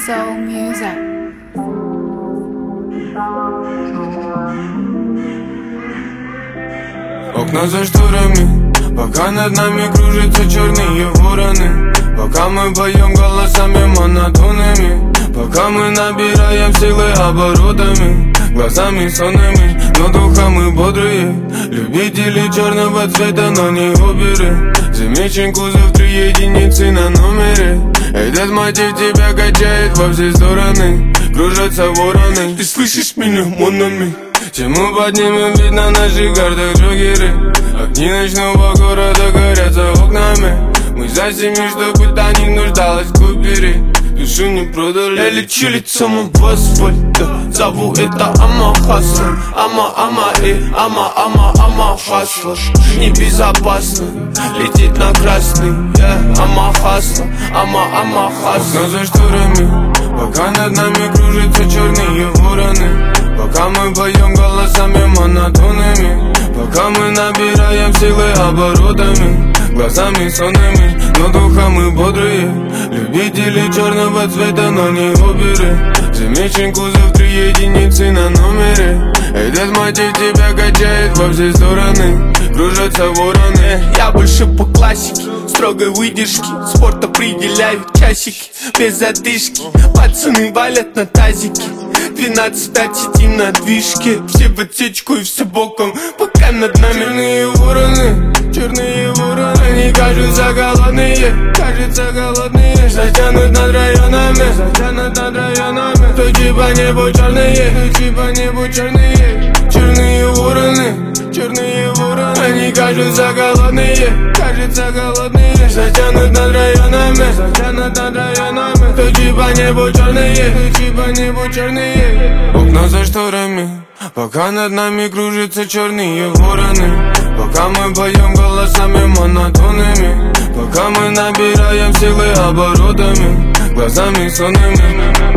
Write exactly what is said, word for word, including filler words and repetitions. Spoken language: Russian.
Soul Music. Окна за шторами, пока над нами кружатся черные вороны. Пока мы поем голосами монотонными, пока мы набираем силы оборотами, глазами сонными, но духом мы бодрые. Любители черного цвета, но не оперы. Замечен кузов, три единицы на номере. Этот мотив тебя качает во все стороны. Кружатся вороны. Ты слышишь меня, монами? Тему поднимем, ведь на наших картах джокеры. Огни ночного города горят за окнами. Мы за семью, чтобы та не нуждалась в купере. Душу не продали. Я лечу лицом в асфальт. Зову это Ама Хасла. Ама, ама, э, ама, ама, ама Хасла. Небезопасно летит на красный, yeah. Ама Хасла, ама, ама Хасла. Окна за шторами, пока над нами кружатся черные вороны. Пока мы поем голосами монотонными, пока мы набираем силы оборотами, глазами сонными, но духом мы бодрые. Любители черного цвета, но не оперы. Замечен кузов, три единицы на номере. Этот мотив тебя качает во все стороны. Кружатся вороны. Я больше по классике, строгой выдержки. Спорт определяют часики, без задышки. Пацаны валят на тазике. Двенадцать пять сидим на движке. Все в отсечку и все боком, пока над нами черные вороны, черные вороны. Они кажутся голодные, кажутся голодные. Затянут над районами, затянут над районами. Тучи по небу черные, тучи по небу черные. Черные вороны, черные вороны. Они кажутся голодные, кажутся голодные. Затянут над районами, затянут над районами. Тучи по небу черные, тучи по небу черные. Окна за шторами, пока над нами кружатся черные вороны. Пока мы поем голосами монотонными, пока мы набираем силы оборотами, глазами сонными.